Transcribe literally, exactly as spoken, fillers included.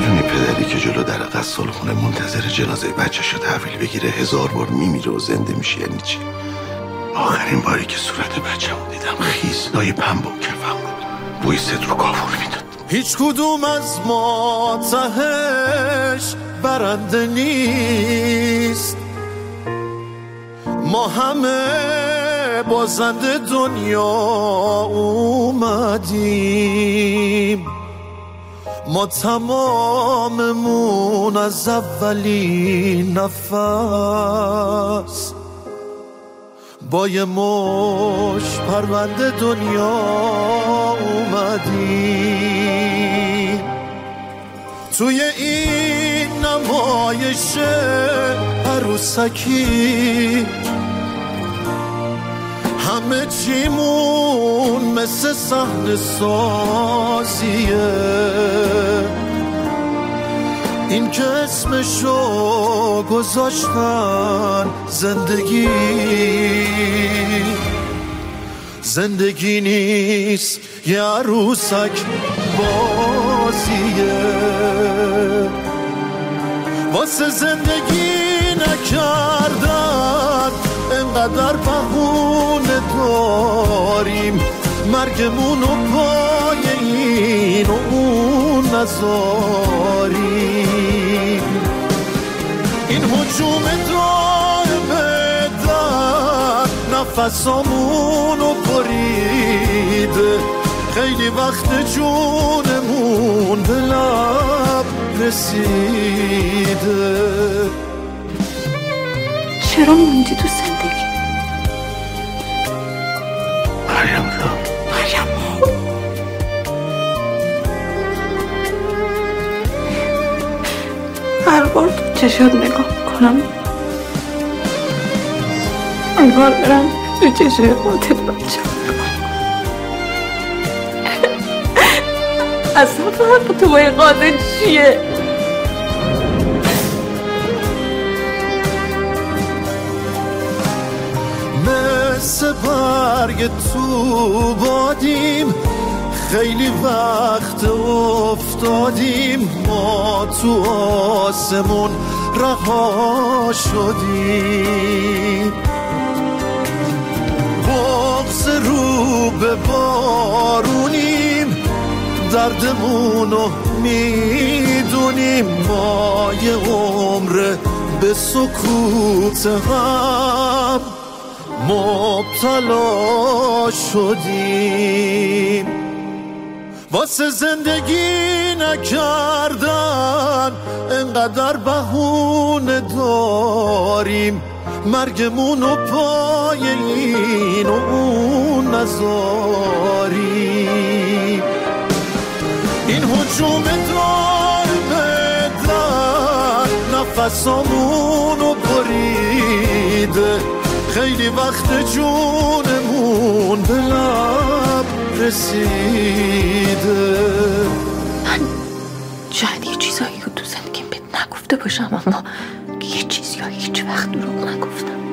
میدونی پدری که جلو در غسالخونه منتظر جنازه بچه‌شو تحویل بگیره هزار بار میمیره و زنده میشه یعنی چی؟ آخرین باری که صورت بچه‌مو دیدم خیس لای پنبه و کفم بود، بوی صدر و کافور میداد. هیچ کدوم از ما تهش برنده نیست، ما همه بازنده دنیا اومدیم، ما تماممون از اولین نفس با یه مش پرونده دنیا اومدیم. توی این نمایش عروسکی همه چیمون مثل صحنه سازیه، این که اسمشو گذاشتن زندگی، زندگی نیست یه عروسک بازیه. واسه زندگی نکردن انقدر بهونه داریم، مرگمونو پای این و اون نذاریم. این هجوم دائمه در نفسامونو بریده، خیلی وقت جونمون به لب رسیده. چرا موندی تو زندگی؟ مریم جان، مریم هر بار تو چشات نگاه کنم انگار برم تو چشای قاتل بچه اصلا فرق تو با این قاتل چیه؟ مثل برگ تو بادیم، خیلی وقت افتادیم، ما تو آسمون رها شدیم. بغض رو به بارونیم، دردمونو میدونیم، ما یه عمر به سکوت هم مبتلا شدیم. واسه زندگی نکردن انقدر بهونه داریم، مرگمونو پای این و اون نذاریم. این هجوم دائمه در نفسامونو بریده، خیلی وقت جونمون به لب رسیده. من شاید یه چیزایی که تو زندگیم بهت نگفته باشم، اما یه چیزی ها هیچ وقت دروغ نگفتم.